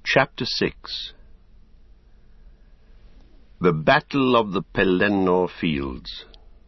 Chapter 6. The Battle of the Pelennor Fields.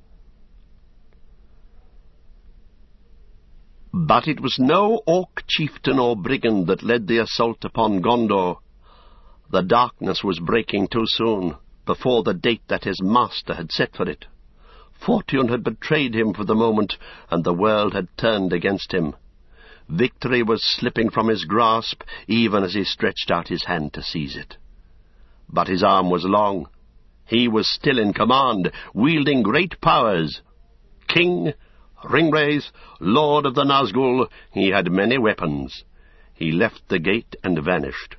But it was no orc chieftain or brigand that led the assault upon Gondor. The darkness was breaking too soon, before the date that his master had set for it. Fortune had betrayed him for the moment, and the world had turned against him. Victory was slipping from his grasp, even as he stretched out his hand to seize it. But his arm was long. He was still in command, wielding great powers. King, Ringwraith, Lord of the Nazgul, he had many weapons. He left the gate and vanished.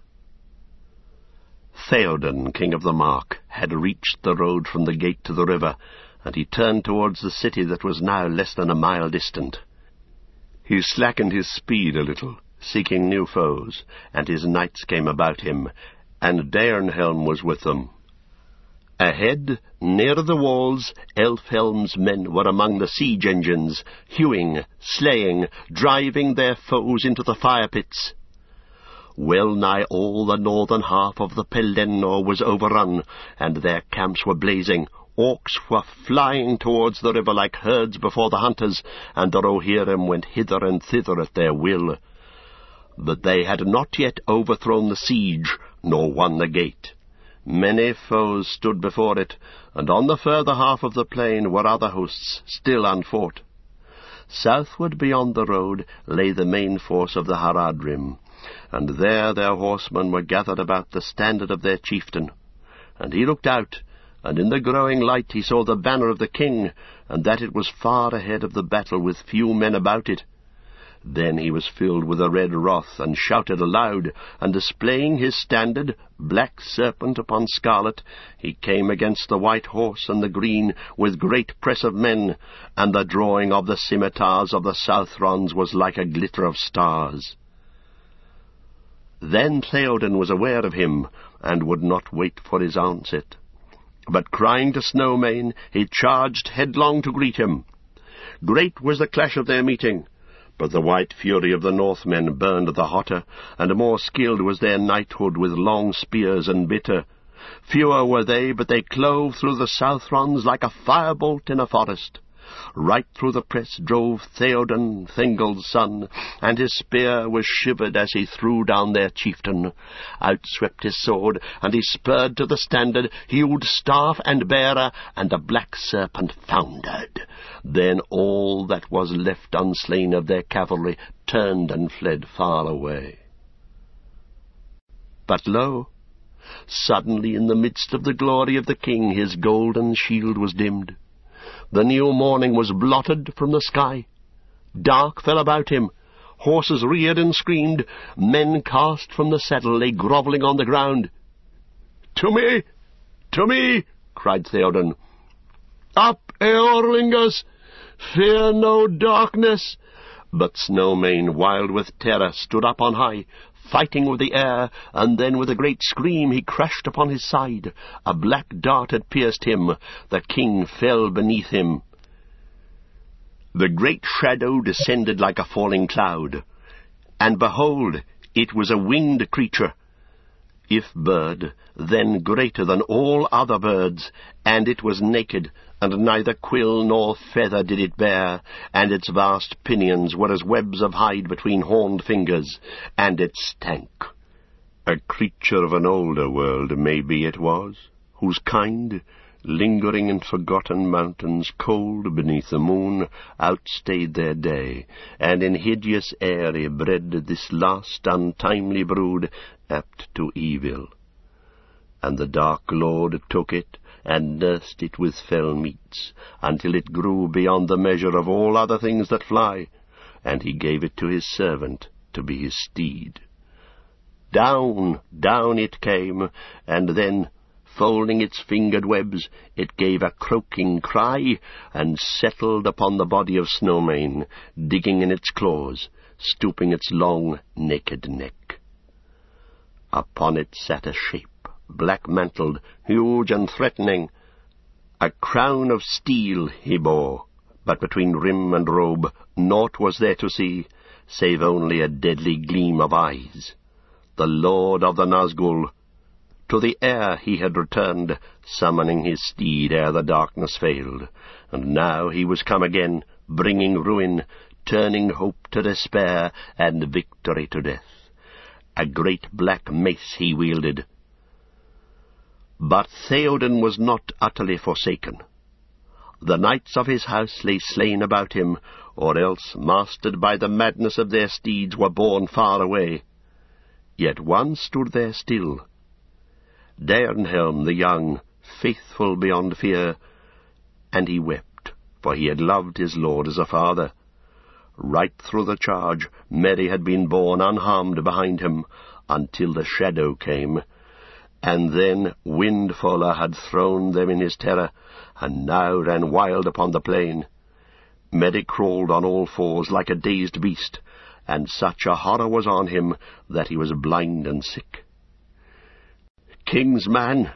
Theoden, King of the Mark, had reached the road from the gate to the river, and he turned towards the city that was now less than a mile distant. He slackened his speed a little, seeking new foes, and his knights came about him, and Daernhelm was with them. Ahead, near the walls, Elfhelm's men were among the siege engines, hewing, slaying, driving their foes into the fire-pits. Well nigh all the northern half of the Pelennor was overrun, and their camps were blazing. Orcs were flying towards the river like herds before the hunters, and the Rohirrim went hither and thither at their will. But they had not yet overthrown the siege, nor won the gate. Many foes stood before it, and on the further half of the plain were other hosts, still unfought. Southward beyond the road lay the main force of the Haradrim, and there their horsemen were gathered about the standard of their chieftain. And he looked out, and in the growing light he saw the banner of the king, and that it was far ahead of the battle with few men about it. Then he was filled with a red wrath, and shouted aloud, and displaying his standard, black serpent upon scarlet, he came against the white horse and the green, with great press of men, and the drawing of the scimitars of the Southrons was like a glitter of stars. Then Theoden was aware of him, and would not wait for his onset. But crying to Snowmane, he charged headlong to greet him. Great was the clash of their meeting, but the white fury of the Northmen burned the hotter, and more skilled was their knighthood with long spears and bitter. Fewer were they, but they clove through the Southrons like a firebolt in a forest. Right through the press drove Theoden, Thingol's son, and his spear was shivered as he threw down their chieftain. Out swept his sword, and he spurred to the standard, hewed staff and bearer, and the black serpent foundered. Then all that was left unslain of their cavalry turned and fled far away. But lo! Suddenly in the midst of the glory of the king his golden shield was dimmed. The new morning was blotted from the sky. Dark fell about him. Horses reared and screamed. Men cast from the saddle lay grovelling on the ground. "To me! To me!" cried Theoden. "Up, Eorlingas! Fear no darkness!" But Snowmane, wild with terror, stood up on high, fighting with the air, and then with a great scream he crashed upon his side. A black dart had pierced him. The king fell beneath him. The great shadow descended like a falling cloud, and behold, it was a winged creature. If bird, then greater than all other birds, and it was naked, and neither quill nor feather did it bear, and its vast pinions were as webs of hide between horned fingers, and it stank. A creature of an older world, maybe it was, whose kind, lingering in forgotten mountains, cold beneath the moon, outstayed their day, and in hideous eyrie bred this last untimely brood, apt to evil. And the Dark Lord took it, and nursed it with fell meats, until it grew beyond the measure of all other things that fly, and he gave it to his servant to be his steed. Down, down it came, and then, folding its fingered webs, it gave a croaking cry, and settled upon the body of Snowmane, digging in its claws, stooping its long, naked neck. Upon it sat a shape, black-mantled, huge and threatening. A crown of steel he bore, but between rim and robe naught was there to see, save only a deadly gleam of eyes. the lord of the Nazgul. To the air he had returned, summoning his steed ere the darkness failed, and now he was come again, bringing ruin, turning hope to despair, and victory to death. A great black mace he wielded. But Theoden was not utterly forsaken. The knights of his house lay slain about him, or else, mastered by the madness of their steeds, were borne far away. Yet one stood there still, Daernhelm the young, faithful beyond fear, and he wept, for he had loved his lord as a father. Right through the charge, Merry had been borne unharmed behind him, until the shadow came, and then Windfalla had thrown them in his terror, and now ran wild upon the plain. Merry crawled on all fours like a dazed beast, and such a horror was on him that he was blind and sick. "King's man,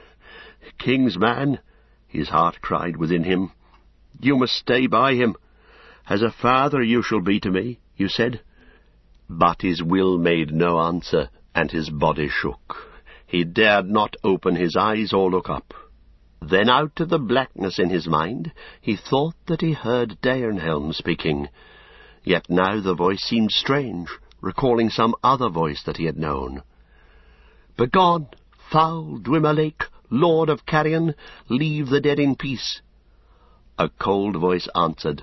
his heart cried within him, "you must stay by him. As a father you shall be to me, you said." But his will made no answer, and his body shook. He dared not open his eyes or look up. Then out of the blackness in his mind he thought that he heard Daernhelm speaking. Yet now the voice seemed strange, recalling some other voice that he had known. "Begone, foul Dwymer lord of Carrion, leave the dead in peace." A cold voice answered,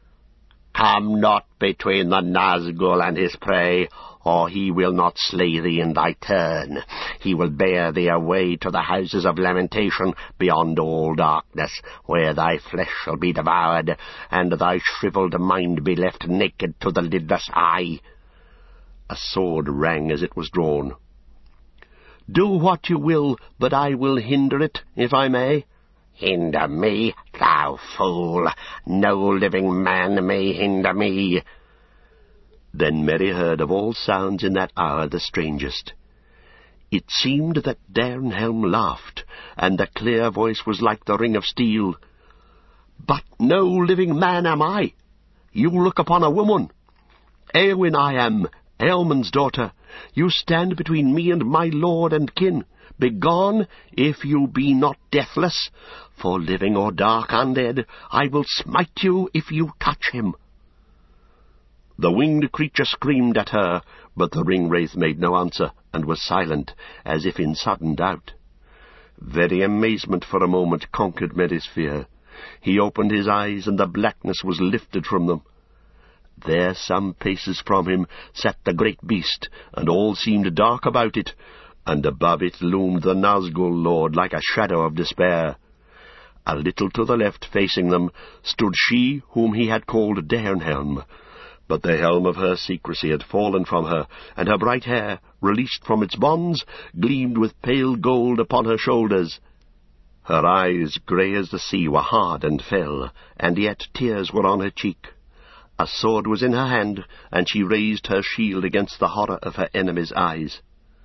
"Come not between the Nazgul and his prey, or he will not slay thee in thy turn. He will bear thee away to the houses of lamentation beyond all darkness, where thy flesh shall be devoured, and thy shriveled mind be left naked to the lidless eye." A sword rang as it was drawn. "Do what you will, but I will hinder it, if I may." "Hinder me, thou fool! No living man may hinder me." Then Merry heard of all sounds in that hour the strangest. It seemed that Daernhelm laughed, and the clear voice was like the ring of steel. "But no living man am I. You look upon a woman. Eowyn I am, Ealmund's daughter. You stand between me and my lord and kin. Begone, if you be not deathless, for living or dark undead, I will smite you if you touch him." The winged creature screamed at her, but the ring-wraith made no answer, and was silent, as if in sudden doubt. Very amazement for a moment conquered Merry's fear. He opened his eyes, and the blackness was lifted from them. There, some paces from him, sat the great beast, and all seemed dark about it, and above it loomed the Nazgul lord like a shadow of despair. A little to the left, facing them, stood she whom he had called Daernhelm, but the helm of her secrecy had fallen from her, and her bright hair, released from its bonds, gleamed with pale gold upon her shoulders. Her eyes, grey as the sea, were hard and fell, and yet tears were on her cheek. A sword was in her hand, and she raised her shield against the horror of her enemy's eyes.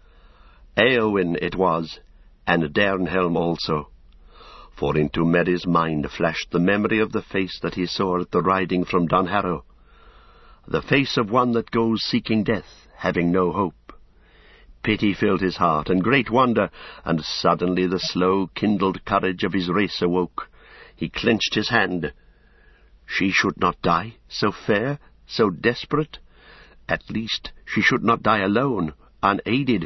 Eowyn it was, and Daernhelm also, for into Merry's mind flashed the memory of the face that he saw at the riding from Dunharrow, the face of one that goes seeking death, having no hope. Pity filled his heart, and great wonder, and suddenly the slow-kindled courage of his race awoke. He clenched his hand. She should not die, so fair, so desperate. At least she should not die alone, unaided.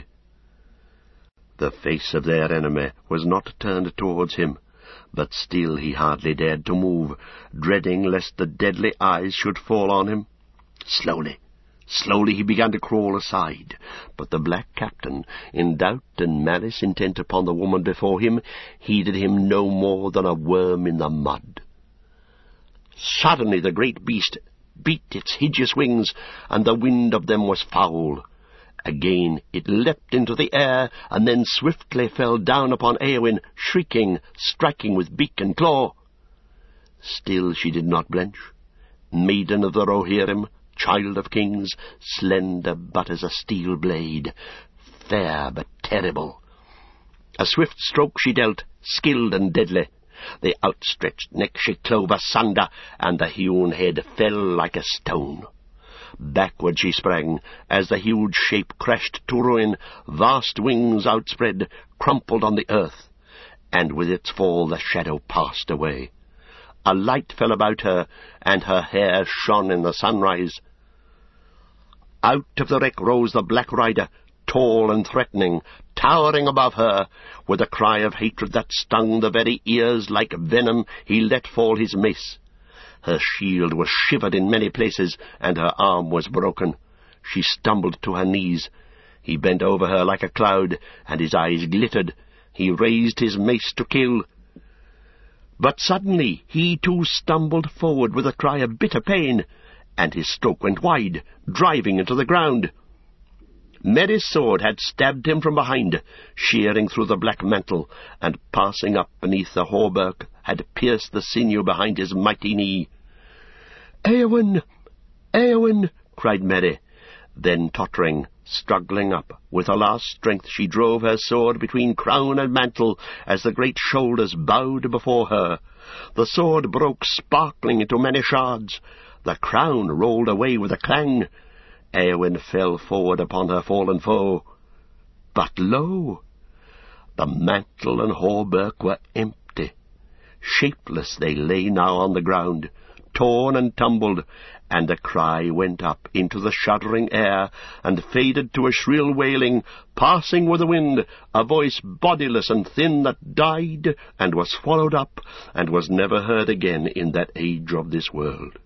The face of their enemy was not turned towards him, but still he hardly dared to move, dreading lest the deadly eyes should fall on him. Slowly he began to crawl aside, but the black captain, in doubt and malice intent upon the woman before him, heeded him no more than a worm in the mud. Suddenly the great beast beat its hideous wings, and the wind of them was foul. Again it leapt into the air, and then swiftly fell down upon Eowyn, shrieking, striking with beak and claw. Still she did not blench. Maiden of the Rohirrim, child of kings, slender but as a steel blade, fair but terrible. A swift stroke she dealt, skilled and deadly. The outstretched neck she clove asunder, and the hewn head fell like a stone. Backward she sprang, as the huge shape crashed to ruin, vast wings outspread, crumpled on the earth, and with its fall the shadow passed away. A light fell about her, and her hair shone in the sunrise. Out of the wreck rose the Black Rider, tall and threatening, towering above her. With a cry of hatred that stung the very ears like venom, he let fall his mace. Her shield was shivered in many places, and her arm was broken. She stumbled to her knees. He bent over her like a cloud, and his eyes glittered. He raised his mace to kill. But suddenly he too stumbled forward with a cry of bitter pain, and his stroke went wide, driving into the ground. Merry's sword had stabbed him from behind, shearing through the black mantle, and passing up beneath the hauberk, had pierced the sinew behind his mighty knee. "Eowyn! Eowyn!" cried Merry. Then, tottering, struggling up, with her last strength she drove her sword between crown and mantle, as the great shoulders bowed before her. The sword broke sparkling into many shards. The crown rolled away with a clang. Eowyn fell forward upon her fallen foe. But lo! The mantle and hauberk were empty. Shapeless they lay now on the ground, torn and tumbled, and a cry went up into the shuddering air, and faded to a shrill wailing, passing with the wind, a voice bodiless and thin that died, and was swallowed up, and was never heard again in that age of this world.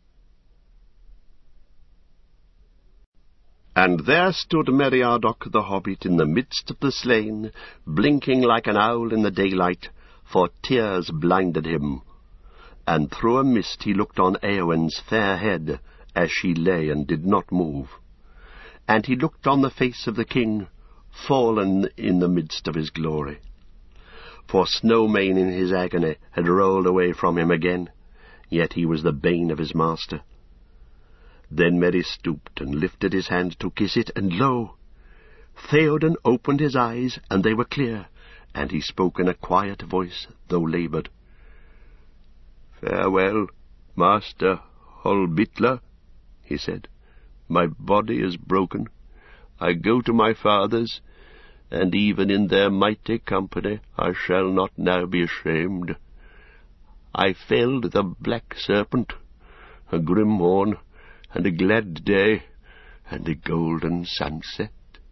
And there stood Meriadoc the Hobbit in the midst of the slain, blinking like an owl in the daylight, for tears blinded him. And through a mist he looked on Eowyn's fair head, as she lay and did not move. And he looked on the face of the king, fallen in the midst of his glory. For Snowmane in his agony had rolled away from him again, yet he was the bane of his master. Then Merry stooped and lifted his hand to kiss it, and lo! Theoden opened his eyes, and they were clear, and he spoke in a quiet voice, though laboured. "Farewell, Master Holbitla," he said. "My body is broken. I go to my fathers, and even in their mighty company I shall not now be ashamed. I felled the black serpent, a grim morn, and a glad day, and a golden sunset."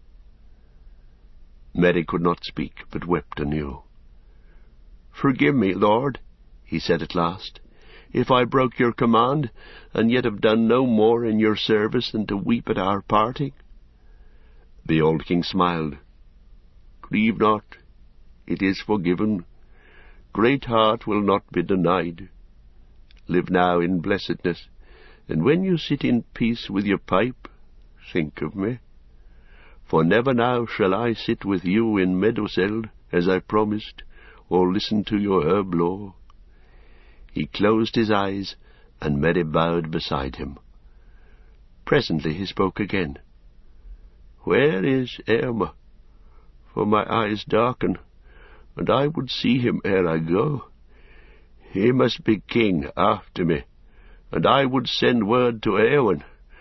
Merry could not speak, but wept anew. "Forgive me, Lord," he said at last, "if I broke your command, and yet have done no more in your service than to weep at our parting." The old king smiled. "Grieve not, it is forgiven. Great heart will not be denied. Live now in blessedness, and when you sit in peace with your pipe, think of me. For never now shall I sit with you in Meduseld, as I promised, or listen to your herb lore." He closed his eyes, and Merry bowed beside him. Presently he spoke again. "Where is Éomer? For my eyes darken, and I would see him ere I go. He must be king after me, and I would send word to Éowyn.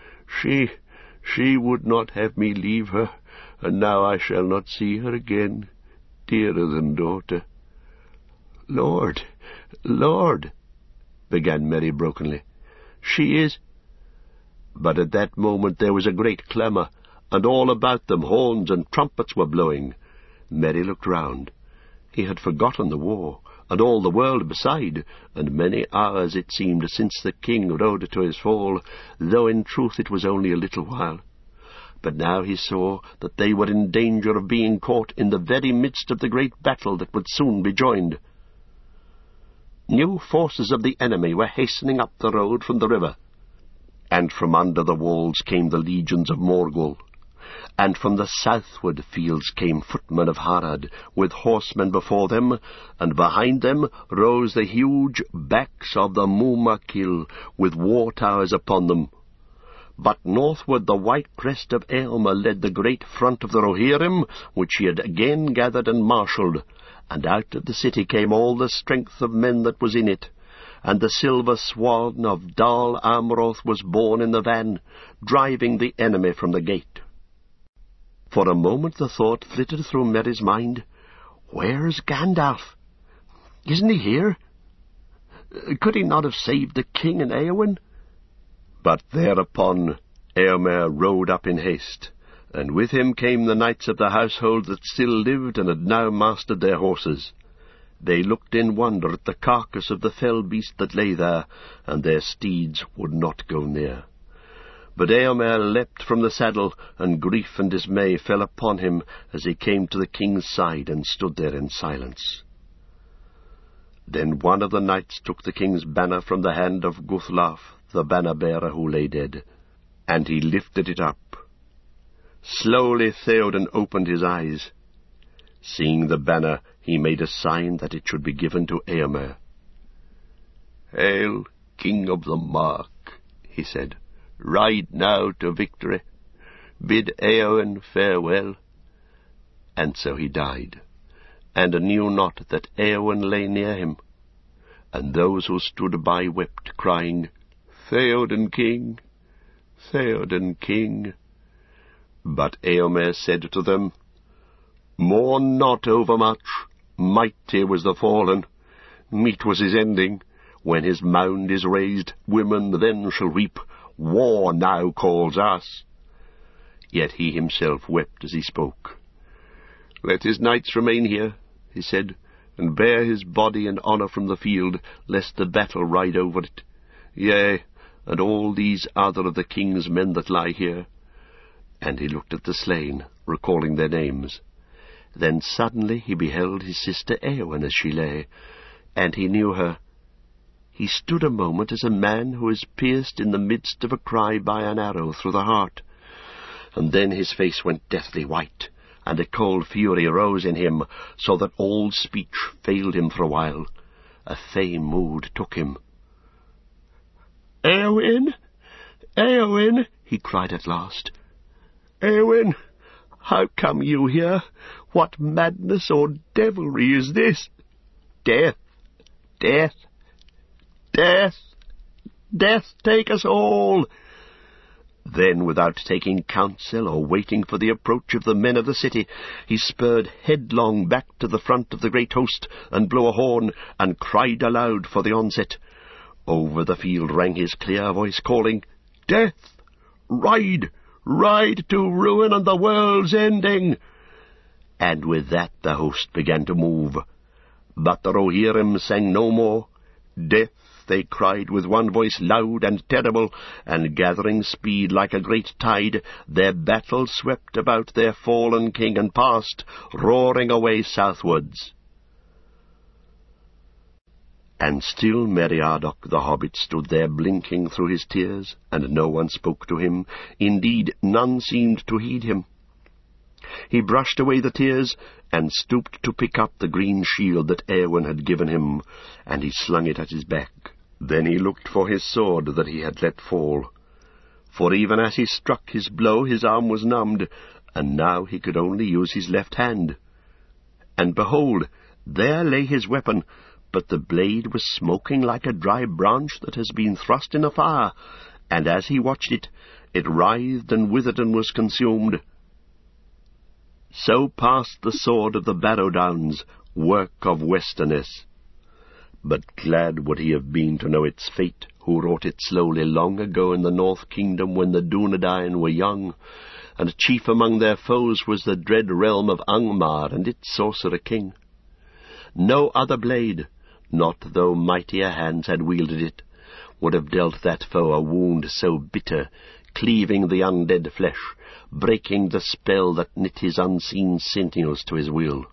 She would not have me leave her, and now I shall not see her again, dearer than daughter." "Lord, Lord," began Merry brokenly, "she is—" But at that moment there was a great clamour, and all about them horns and trumpets were blowing. Merry looked round. He had forgotten the war, and all the world beside, and many hours it seemed since the king rode to his fall, though in truth it was only a little while. But now he saw that they were in danger of being caught in the very midst of the great battle that would soon be joined. New forces of the enemy were hastening up the road from the river, and from under the walls came the legions of Morgul, and from the southward fields came footmen of Harad, with horsemen before them, and behind them rose the huge backs of the Mumakil, with war towers upon them. But northward the white crest of Éomer led the great front of the Rohirrim, which he had again gathered and marshalled, and out of the city came all the strength of men that was in it, and the silver swan of Dal Amroth was borne in the van, driving the enemy from the gate. For a moment the thought flitted through Merry's mind, "Where's Gandalf? Isn't he here? Could he not have saved the king and Éowyn?" But thereupon Éomer rode up in haste, and with him came the knights of the household that still lived and had now mastered their horses. They looked in wonder at the carcass of the fell beast that lay there, and their steeds would not go near. But Éomer leapt from the saddle, and grief and dismay fell upon him as he came to the king's side and stood there in silence. Then one of the knights took the king's banner from the hand of Guthlaf, the banner-bearer who lay dead, and he lifted it up. Slowly Theoden opened his eyes. Seeing the banner, he made a sign that it should be given to Éomer. "Hail, King of the Mark," he said. "Ride now to victory. Bid Éowyn farewell." And so he died, and knew not that Éowyn lay near him. And those who stood by wept, crying, "Theoden King, Theoden King." But Éomer said to them, "Mourn not overmuch. Mighty was the fallen. Meet was his ending. When his mound is raised, women then shall weep. War now calls us." Yet he himself wept as he spoke. "Let his knights remain here," he said, "and bear his body in honour from the field, lest the battle ride over it. Yea, and all these other of the king's men that lie here." And he looked at the slain, recalling their names. Then suddenly he beheld his sister Éowyn as she lay, and he knew her. He stood a moment as a man who is pierced in the midst of a cry by an arrow through the heart, and then his face went deathly white, and a cold fury arose in him, so that all speech failed him for a while. A fey mood took him. "Éowyn! Éowyn!" he cried at last. "Éowyn, how come you here? What madness or devilry is this? Death! Death! Death! Death take us all!" Then, without taking counsel or waiting for the approach of the men of the city, he spurred headlong back to the front of the great host, and blew a horn, and cried aloud for the onset. Over the field rang his clear voice, calling, "Death! Ride! Ride to ruin and the world's ending!" And with that the host began to move. But the Rohirrim sang no more. "Death!" they cried with one voice, loud and terrible, and gathering speed like a great tide, their battle swept about their fallen king and passed, roaring away southwards. And still Meriadoc the hobbit stood there blinking through his tears, and no one spoke to him. Indeed, none seemed to heed him. He brushed away the tears, and stooped to pick up the green shield that Éowyn had given him, and he slung it at his back. Then he looked for his sword that he had let fall. For even as he struck his blow, his arm was numbed, and now he could only use his left hand. And behold, there lay his weapon, but the blade was smoking like a dry branch that has been thrust in a fire, and as he watched it, it writhed and withered and was consumed. So passed the sword of the Barrow Downs, work of Westernesse. But glad would he have been to know its fate, who wrought it slowly long ago in the North Kingdom when the Dunedain were young, and chief among their foes was the dread realm of Angmar and its sorcerer king. No other blade, not though mightier hands had wielded it, would have dealt that foe a wound so bitter, cleaving the undead flesh, breaking the spell that knit his unseen sentinels to his will.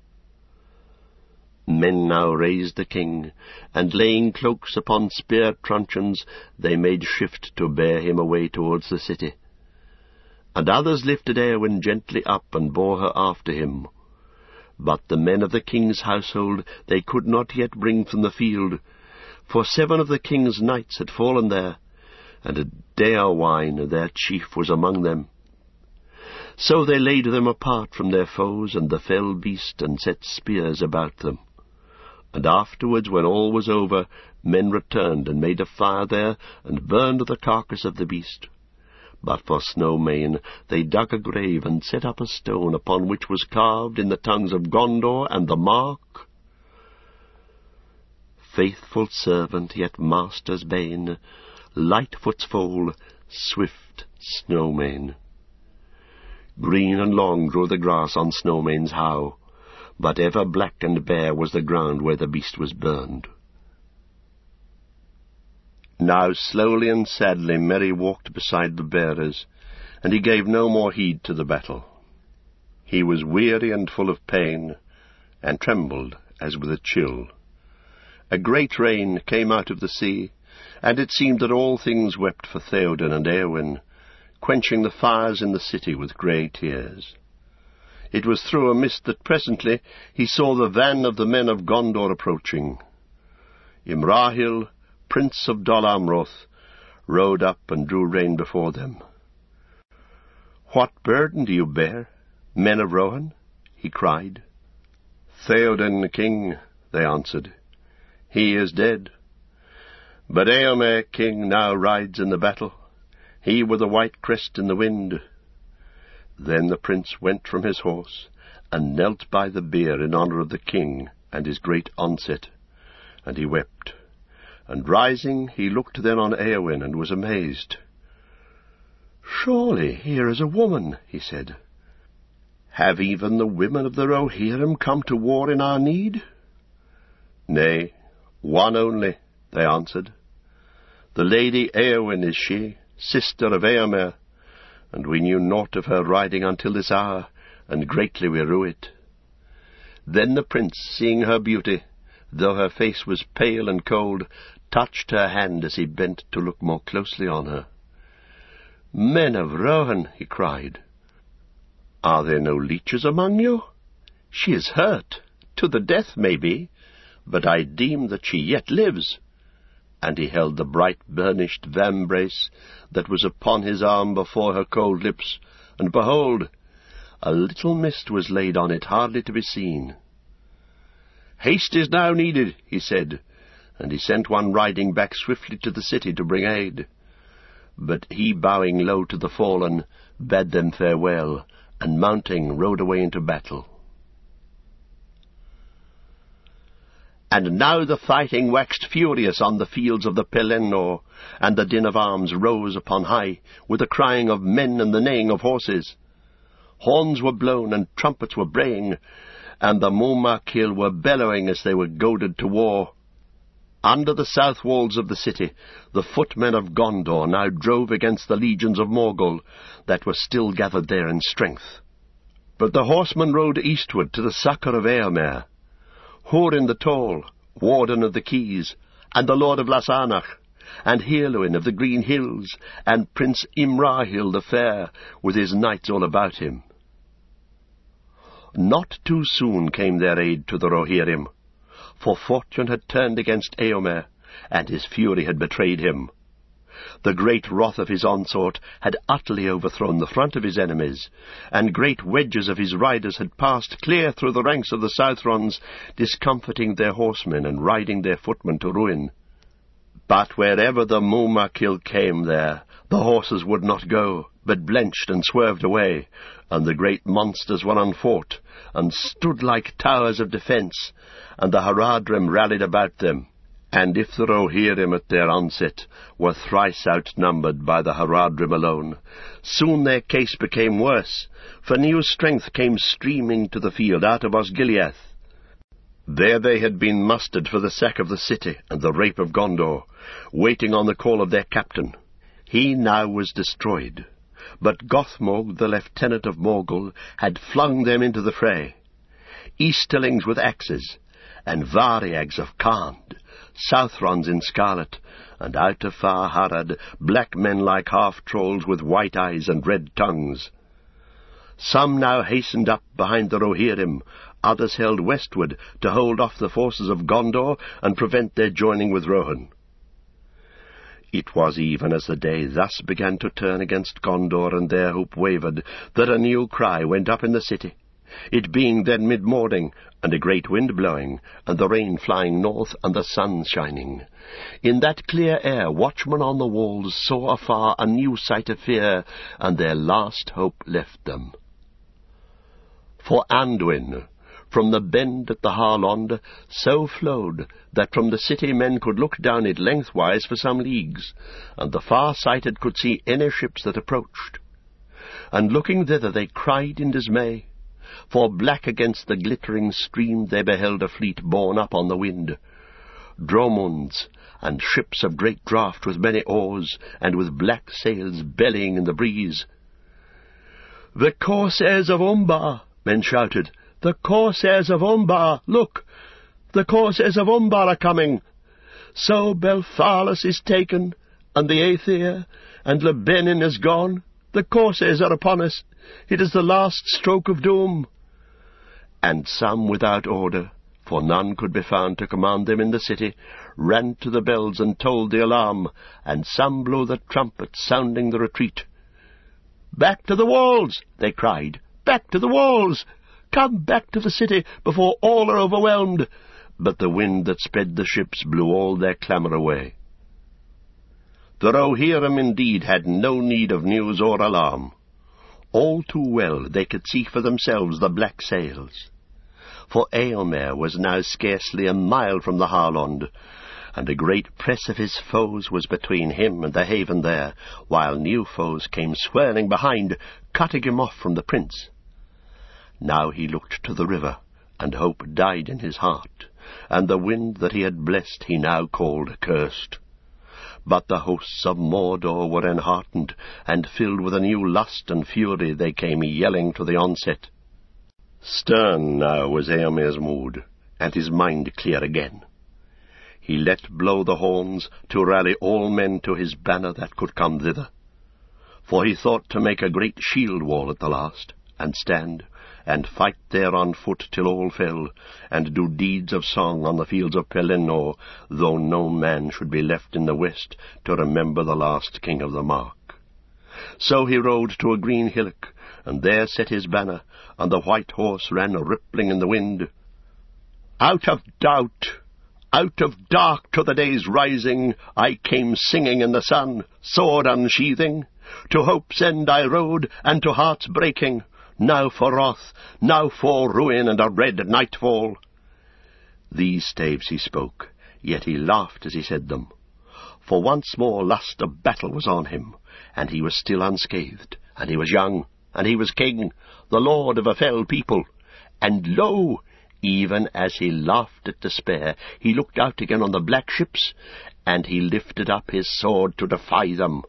Men now raised the king, and laying cloaks upon spear truncheons, they made shift to bear him away towards the city. And others lifted Éowyn gently up and bore her after him. But the men of the king's household they could not yet bring from the field, for 7 of the king's knights had fallen there, and Déarwain, their chief, was among them. So they laid them apart from their foes and the fell beast, and set spears about them. And afterwards, when all was over, Men returned and made a fire there, and burned the carcass of the beast. But for Snowmane they dug a grave, and set up a stone, upon which was carved in the tongues of Gondor and the mark, Faithful servant, yet master's bane, Lightfoot's foal, swift Snowmane. Green and long grew the grass on Snowmane's howe, but ever black and bare was the ground where the beast was burned. Now slowly and sadly Merry walked beside the bearers, and he gave no more heed to the battle. He was weary and full of pain, and trembled as with a chill. A great rain came out of the sea, and it seemed that all things wept for Theoden and Éowyn, quenching the fires in the city with grey tears. It was through a mist that presently he saw the van of the men of Gondor approaching. Imrahil, Prince of Dol Amroth, rode up and drew rein before them. "What burden do you bear, men of Rohan?" he cried. "Theoden, king," they answered. "He is dead. But Éomer, king, now rides in the battle, he with a white crest in the wind." Then the prince went from his horse, and knelt by the bier in honour of the king and his great onset, and he wept. And rising, he looked then on Éowyn, and was amazed. "Surely here is a woman," he said. "Have even the women of the Rohirrim come to war in our need?" "Nay, one only," they answered. "The Lady Éowyn is she, sister of Éomer, and we knew naught of her riding until this hour, and greatly we rue it." Then the prince, seeing her beauty, though her face was pale and cold, touched her hand as he bent to look more closely on her. "Men of Rohan," he cried, "are there no leeches among you? She is hurt, to the death maybe, but I deem that she yet lives." And he held the bright burnished vambrace that was upon his arm before her cold lips, and behold, a little mist was laid on it, hardly to be seen. "Haste is now needed," he said, and he sent one riding back swiftly to the city to bring aid. But he, bowing low to the fallen, bade them farewell, and mounting, rode away into battle. And now the fighting waxed furious on the fields of the Pelennor, and the din of arms rose upon high, with the crying of men and the neighing of horses. Horns were blown, and trumpets were braying, and the Mumakil were bellowing as they were goaded to war. Under the south walls of the city, the footmen of Gondor now drove against the legions of Morgul that were still gathered there in strength. But the horsemen rode eastward to the succour of Éomer. Hurin the Tall, Warden of the Keys, and the Lord of Lasanach, and Hirluin of the Green Hills, and Prince Imrahil the Fair, with his knights all about him. Not too soon came their aid to the Rohirrim, for fortune had turned against Éomer, and his fury had betrayed him. The great wrath of his onslaught had utterly overthrown the front of his enemies, and great wedges of his riders had passed clear through the ranks of the Southrons, discomfiting their horsemen and riding their footmen to ruin. But wherever the Mumakil came there, the horses would not go, but blenched and swerved away, and the great monsters were unfought, and stood like towers of defence, and the Haradrim rallied about them. And if the Rohirrim at their onset were thrice outnumbered by the Haradrim alone, soon their case became worse, for new strength came streaming to the field out of Osgiliath. There they had been mustered for the sack of the city and the rape of Gondor, waiting on the call of their captain. He now was destroyed, but Gothmog, the lieutenant of Morgul, had flung them into the fray. Easterlings with axes, and Variags of Khand, Southrons in scarlet, and out of far Harad, black men like half-trolls with white eyes and red tongues. Some now hastened up behind the Rohirrim, others held westward to hold off the forces of Gondor and prevent their joining with Rohan. It was even as the day thus began to turn against Gondor, and their hope wavered, that a new cry went up in the city, it being then mid-morning, and a great wind blowing, and the rain flying north, and the sun shining. In that clear air watchmen on the walls saw afar a new sight of fear, and their last hope left them. For Anduin, from the bend at the Harlond, so flowed that from the city men could look down it lengthwise for some leagues, and the far-sighted could see any ships that approached. And looking thither they cried in dismay, for black against the glittering stream they beheld a fleet borne up on the wind, dromonds, and ships of great draught with many oars, and with black sails bellying in the breeze. "The corsairs of Umbar!" men shouted. "The corsairs of Umbar! Look! The corsairs of Umbar are coming! So Belphalis is taken, and the Aether, and Lebanon is gone. The corsairs are upon us. It is the last stroke of doom." And some without order, for none could be found to command them in the city, ran to the bells and told the alarm, and some blew the trumpets, sounding the retreat. "Back to the walls!" they cried. "Back to the walls! Come back to the city before all are overwhelmed." But the wind that sped the ships blew all their clamour away. The Rohirrim indeed had no need of news or alarm. All too well they could see for themselves the black sails. For Eomer was now scarcely a mile from the Harlond, and a great press of his foes was between him and the haven there, while new foes came swirling behind, cutting him off from the prince. Now he looked to the river, and hope died in his heart, and the wind that he had blessed he now called cursed. But the hosts of Mordor were enheartened, and filled with a new lust and fury they came yelling to the onset. Stern now was Eomer's mood, and his mind clear again. He let blow the horns to rally all men to his banner that could come thither. For he thought to make a great shield wall at the last, and stand, and fight there on foot till all fell, and do deeds of song on the fields of Pelennor, though no man should be left in the west to remember the last king of the Mark. So he rode to a green hillock, and there set his banner, and the white horse ran rippling in the wind. Out of doubt, out of dark to the day's rising, I came singing in the sun, sword unsheathing. To hope's end I rode, and to heart's breaking, now for wrath, now for ruin and a red nightfall. These staves he spoke, yet he laughed as he said them. For once more lust of battle was on him, and he was still unscathed, and he was young, and he was king, the lord of a fell people. And lo, even as he laughed at despair, he looked out again on the black ships, and he lifted up his sword to defy them.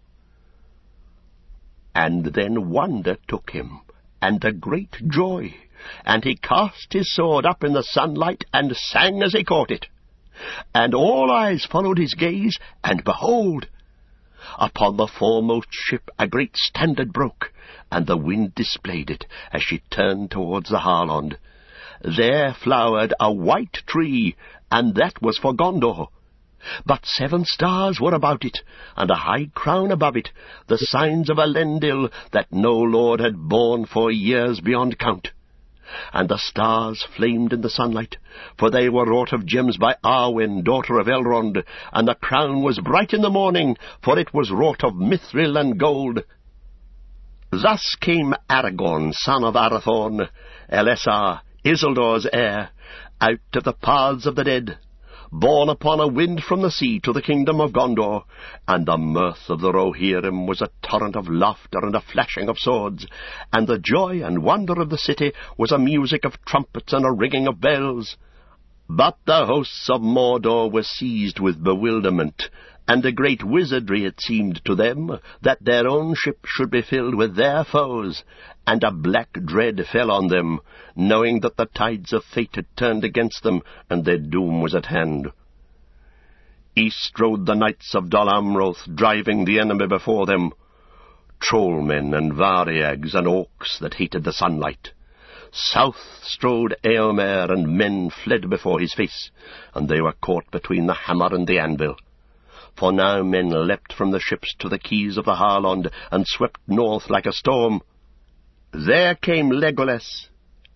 And then wonder took him, and a great joy, and he cast his sword up in the sunlight, and sang as he caught it. And all eyes followed his gaze, and behold, upon the foremost ship a great standard broke, and the wind displayed it as she turned towards the Harlond. There flowered a white tree, and that was for Gondor. But 7 stars were about it, and a high crown above it, the signs of Elendil that no lord had borne for years beyond count. And the stars flamed in the sunlight, for they were wrought of gems by Arwen, daughter of Elrond, and the crown was bright in the morning, for it was wrought of mithril and gold. Thus came Aragorn, son of Arathorn, Elessar, Isildur's heir, out of the paths of the dead, borne upon a wind from the sea to the kingdom of Gondor, and the mirth of the Rohirrim was a torrent of laughter and a flashing of swords, and the joy and wonder of the city was a music of trumpets and a ringing of bells. But the hosts of Mordor were seized with bewilderment, and a great wizardry it seemed to them that their own ship should be filled with their foes, and a black dread fell on them, knowing that the tides of fate had turned against them, and their doom was at hand. East rode the knights of Dol Amroth, driving the enemy before them, trollmen and variags and orcs that hated the sunlight. South strode Eomer, and men fled before his face, and they were caught between the hammer and the anvil. For now men leapt from the ships to the quays of the Harlond, and swept north like a storm. There came Legolas,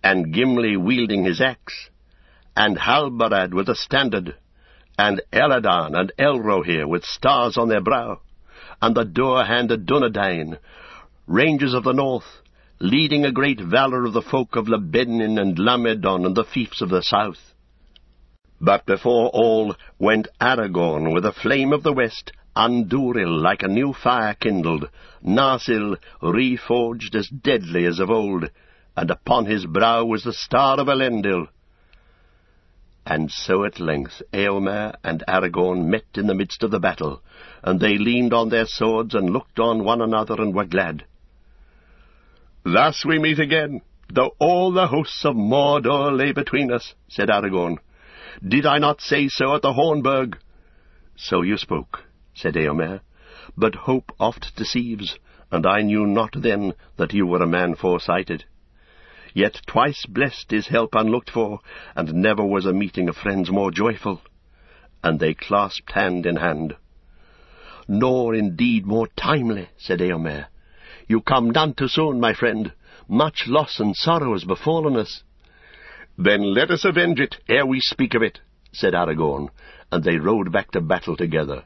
and Gimli wielding his axe, and Halbarad with a standard, and Elladan and Elrohir with stars on their brow, and the Dour-handed Dunedain, rangers of the north, leading a great valour of the folk of Lebenin and Lamedon and the fiefs of the south. But before all went Aragorn with a flame of the west, Andúril like a new fire kindled, Narsil reforged as deadly as of old, and upon his brow was the star of Elendil. And so at length Éomer and Aragorn met in the midst of the battle, and they leaned on their swords and looked on one another and were glad. "Thus we meet again, though all the hosts of Mordor lay between us," said Aragorn. "Did I not say so at the Hornburg?" "So you spoke," said Éomer, "but hope oft deceives, and I knew not then that you were a man foresighted. Yet twice blessed is help unlooked for, and never was a meeting of friends more joyful." And they clasped hand in hand. "Nor indeed more timely," said Éomer. "You come none too soon, my friend. Much loss and sorrow has befallen us." "Then let us avenge it, ere we speak of it," said Aragorn, and they rode back to battle together.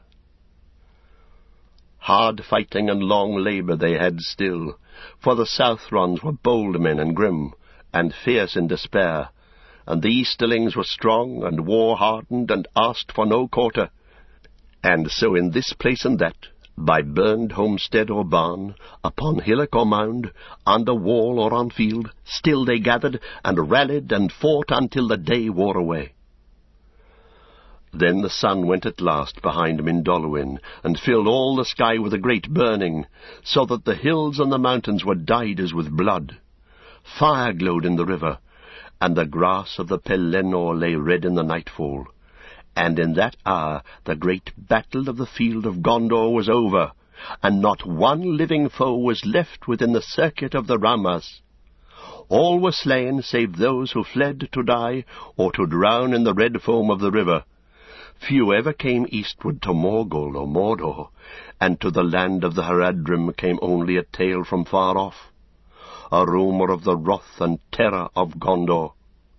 Hard fighting and long labour they had still, for the Southrons were bold men and grim, and fierce in despair, and the Easterlings were strong and war-hardened, and asked for no quarter. And so in this place and that, by burned homestead or barn, upon hillock or mound, under wall or on field, still they gathered, and rallied, and fought until the day wore away. Then the sun went at last behind Mindolluin, and filled all the sky with a great burning, so that the hills and the mountains were dyed as with blood. Fire glowed in the river, and the grass of the Pelennor lay red in the nightfall. And in that hour the great battle of the field of Gondor was over, and not one living foe was left within the circuit of the Rammas. All were slain save those who fled to die, or to drown in the red foam of the river. Few ever came eastward to Morgul or Mordor, and to the land of the Haradrim came only a tale from far off, a rumour of the wrath and terror of Gondor.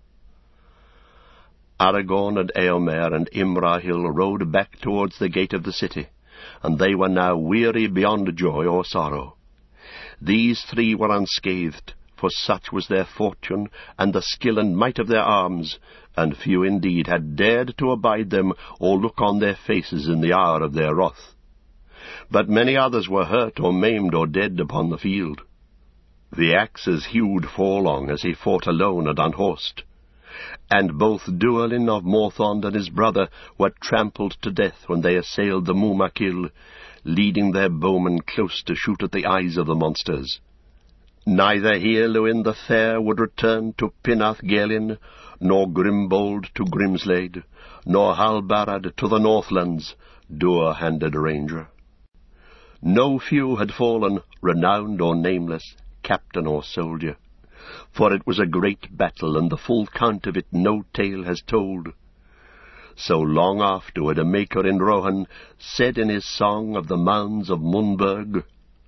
Aragorn and Éomer and Imrahil rode back towards the gate of the city, and they were now weary beyond joy or sorrow. These three were unscathed, for such was their fortune, and the skill and might of their arms, and few indeed had dared to abide them, or look on their faces in the hour of their wrath. But many others were hurt or maimed or dead upon the field. The axes hewed Forlong as he fought alone and unhorsed, and both Duelin of Morthond and his brother were trampled to death when they assailed the Mumakil, leading their bowmen close to shoot at the eyes of the monsters. Neither Eärluin the Fair would return to Pinath-Gelin, nor Grimbold to Grimslade, nor Halbarad to the Northlands, Dour-handed ranger. No few had fallen, renowned or nameless, captain or soldier, for it was a great battle, and the full count of it no tale has told. So long afterward a maker in Rohan said in his song of the mounds of Munburg,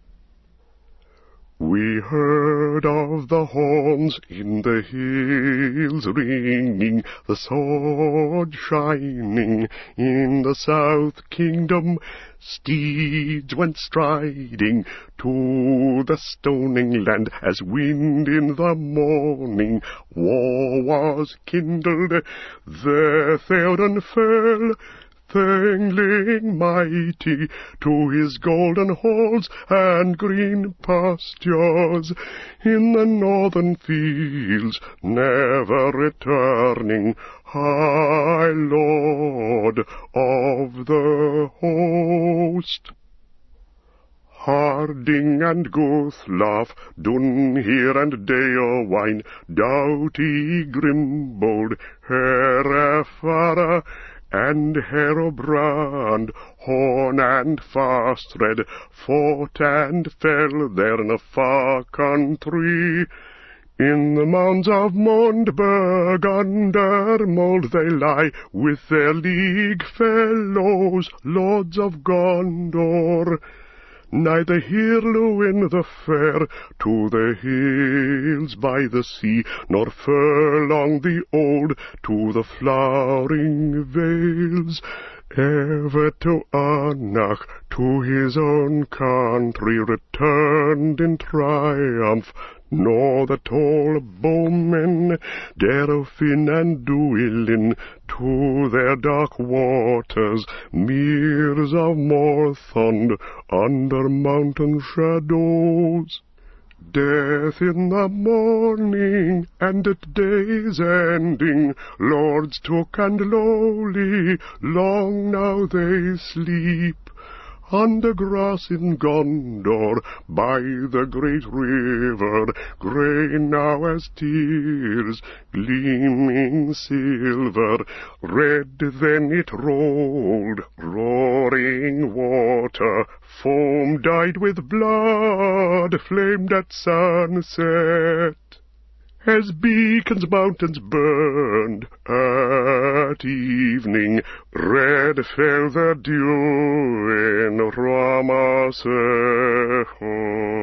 "We heard of the horns in the hills ringing, the sword shining in the south kingdom. Steeds went striding to the stoning land as wind in the morning. War was kindled, there Theoden fell, Thangling mighty, to his golden halls and green pastures, in the northern fields, never returning, high lord of the host. Harding and Guthlaf, Dunhir and Deowine, doughty Grimbold, Herefara, and Herobrand, Horn and Fastred, fought and fell there in a far country. In the mounds of Mondburg under mould they lie, with their league fellows, lords of Gondor. neither hurle in the fair to the hills by the sea, nor furlong the old to the flowering vales. Ever to Arnach, to his own country, returned in triumph, nor the tall bowmen, Derfin and Duillin, to their dark waters, meres of Morthond, under mountain shadows. Death in the morning, and at day's ending, lords took and lowly, long now they sleep. On the grass in Gondor, by the great river, grey now as tears, gleaming silver, red then it rolled, roaring water, foam dyed with blood, flamed at sunset. As beacons mountains burned at evening, red fell the dew in Ramaseho.